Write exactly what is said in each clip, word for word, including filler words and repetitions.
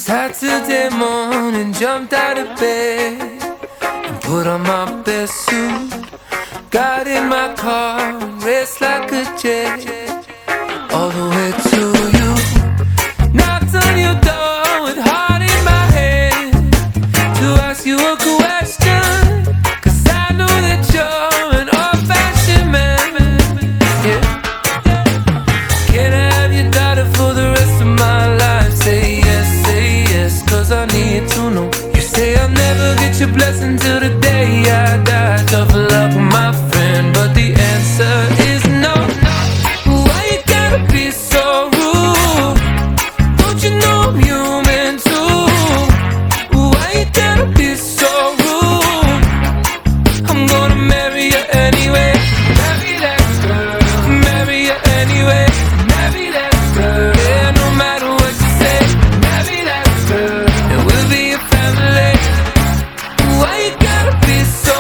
Saturday morning, jumped out of bed and put on my best suit. Got in my car and raced like a jet all the way to you. Knocked on your door with heart in my head to ask you a question, 'cause I know that you're an old-fashioned man. Yeah. Can I have your daughter for the rest of my life? Say yes, say yes, 'cause I need to know. You say I'll never get your blessing till the day I die. Tough luck, my friend, but the answer is no. Why you gotta be so rude? Don't you know I'm human too? Why you gotta be so rude? I'm gonna marry you anyway. Marry that girl. Marry you anyway. Marry that girl. Yeah, no matter what you say. Marry that girl, and we'll be a family. Why you gotta be so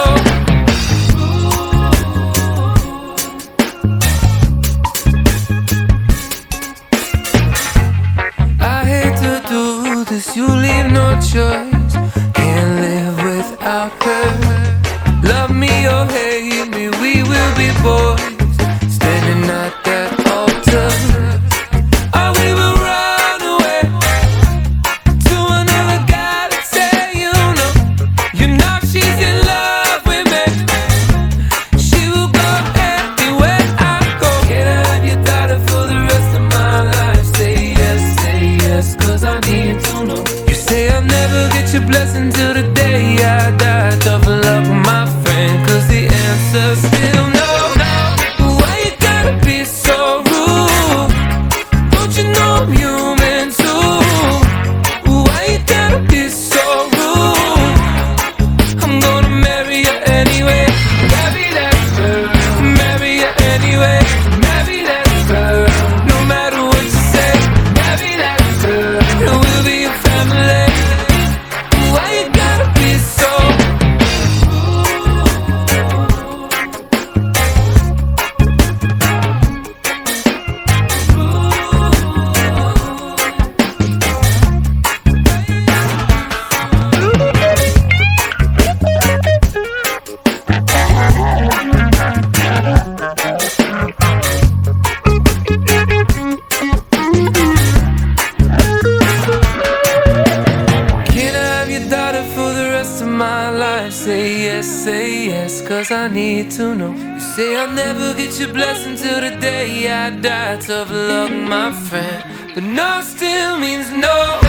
you leave no choice, can't live without her. Love me or hate me, we will be boys, standing at that altar. Or we will run away to another guy that say you know. You know she's in love with me. She will go anywhere I go. Can I have your daughter for the rest of my life? Say yes, say yes, 'cause I need to know. Say I'll never get your blessing till the day I die. Tough luck, my friend, 'cause the answer's still no. Why you gotta be so rude? Don't you know I'm human too? Why you gotta be so rude? I'm gonna marry you anyway. Marry that girl. Marry you anyway. Marry that girl. No matter what you say. Marry that girl, and we'll be a family. Why you gotta be so my life? Say yes, say yes, 'cause I need to know. You say I'll never get your blessing till the day I die. Tough luck, my friend, but no still means no.